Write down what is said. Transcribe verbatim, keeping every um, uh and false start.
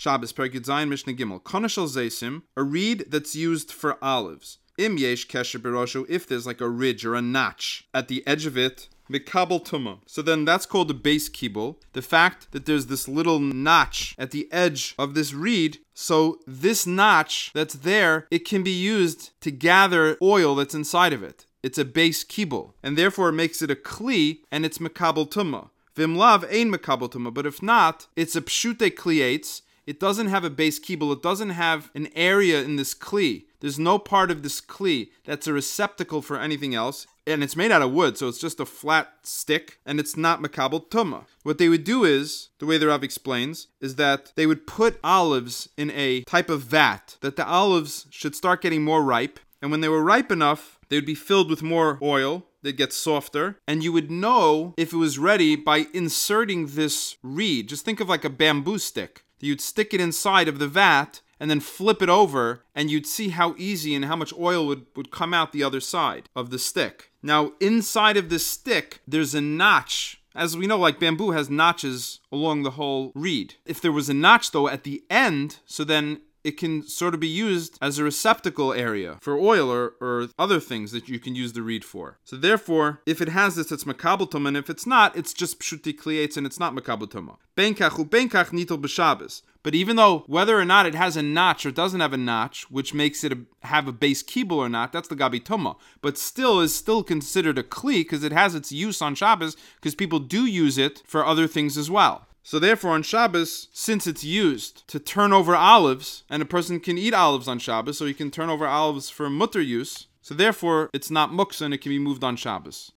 Shabbos, Perek Yud Zayin, Mishnah Gimel. Konashal Zeisim, a reed that's used for olives. Im yesh kesher biroshu, if there's like a ridge or a notch at the edge of it, mikabel tuma. So then that's called a base kibul. The fact that there's this little notch at the edge of this reed, so this notch that's there, it can be used to gather oil that's inside of it. It's a base kibul, and therefore it makes it a kli, and it's mikabel tuma. Vimlav ein mikabel tuma, but if not, it's a pshute kliates. It doesn't have a base kibul. It doesn't have an area in this kli. There's no part of this kli that's a receptacle for anything else. And it's made out of wood, so it's just a flat stick, and it's not makabel tuma. What they would do is, the way the Rav explains, is that they would put olives in a type of vat, that the olives should start getting more ripe, and when they were ripe enough, they would be filled with more oil, they'd get softer, and you would know if it was ready by inserting this reed. Just think of like a bamboo stick. You'd stick it inside of the vat, and then flip it over, and you'd see how easy and how much oil would, would come out the other side of the stick. Now, inside of this stick, there's a notch. As we know, like bamboo has notches along the whole reed. If there was a notch, though, at the end, so then it can sort of be used as a receptacle area for oil or, or other things that you can use the reed for. So therefore, if it has this, it's makabel tuma, and if it's not, it's just pshuti kliates, and it's not makabel tuma. Benkach u benkach nitel b'Shabbos. But even though whether or not it has a notch or doesn't have a notch, which makes it a, have a base kibul or not, that's the gabi tuma. But still is still considered a kli because it has its use on Shabbos, because people do use it for other things as well. So therefore on Shabbos, since it's used to turn over olives, and a person can eat olives on Shabbos, so he can turn over olives for mutter use, so therefore it's not muksa and it can be moved on Shabbos.